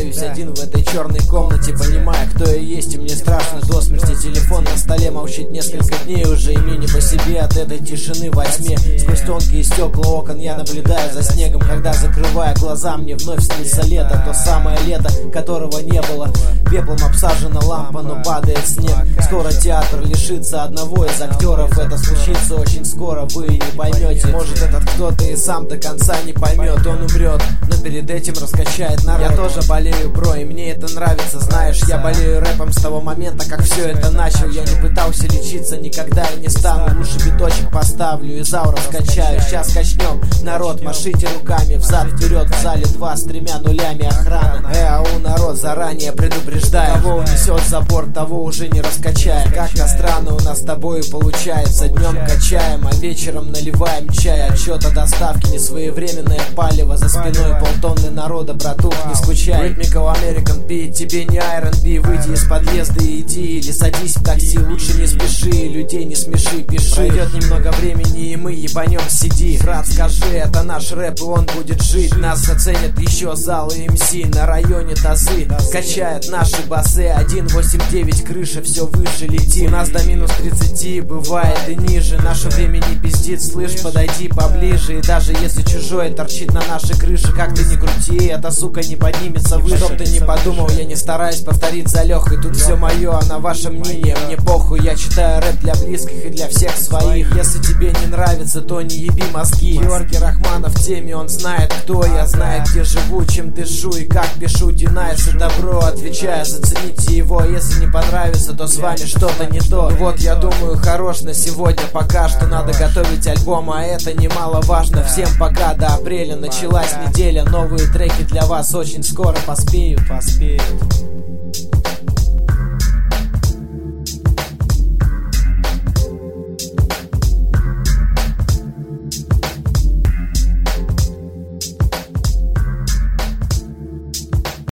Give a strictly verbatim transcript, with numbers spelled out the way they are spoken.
остаюсь один в этой черной комнате, понимая, кто я есть, и мне страшно до смерти. Телефон на столе молчит несколько дней уже, и мне не по себе от этой тишины во тьме. Сквозь тонкие стекла окон я наблюдаю за снегом, когда, закрывая глаза, мне вновь снится лето. То самое лето, которого не было. Пеплом обсажена лампа, но падает снег. Скоро театр лишится одного из актеров. Это случится очень скоро, вы не поймете. Может, этот кто-то и сам до конца не поймет. Он умрет, но перед этим раскачает народ. Я тоже болею, бро, и мне это нравится. Знаешь, я болею рэпом с того момента, как все это начал. Я не пытался лечиться, никогда и не стану. Лучше биточек поставлю и зал раскачаю. Сейчас качнем, народ, машите руками взад-вперед. В зале два с тремя нулями охрана. Э, ау, народ, заранее предупреждаю, кого унесет за борт, того уже не раскачаем. Как-то странно у нас с тобою получается. Днем качаем, а вечером наливаем чай. Отчет о доставке, несвоевременное палево. За спиной полтонны народа, братух, не скучай. Rhythmical American Beat, тебе не ар энд би. Выйди из подъезда и иди, или садись в такси. Лучше не спеши, людей не смеши, пиши. Пройдет немного времени, и мы ебанем си ди. Брат, скажи, это наш рэп, и он будет жить. Нас заценят еще залы эм си на районе тазы. Качает наши басы, один восемь девять, крыша все выше летит. У нас до минус тридцати, бывает и ниже. Наше время не пиздит, слышь, подойди поближе. И даже если чужой торчит на нашей крыше, как ты ни крути, эта сука не поднимется выше. Чтоб ты не подумал, я не стараюсь повторить за Лехой. Тут все мое, а на ваше мнение мне похуй. Я читаю рэп для близких и для всех своих. Если тебе не нравится, то не еби мозги. Георгий Рахманов в теме, он знает, кто я, знает, где живу, чем дышу и как пишу. Динайс и добро, отвечаю, зацените его. Если не понравится, то с вами что-то не то. Вот я думаю, хорош на сегодня пока что. Надо готовить альбом, а это немаловажно. Всем пока, до апреля началась неделя. Новые треки для вас очень скоро поспеют. Поспеют.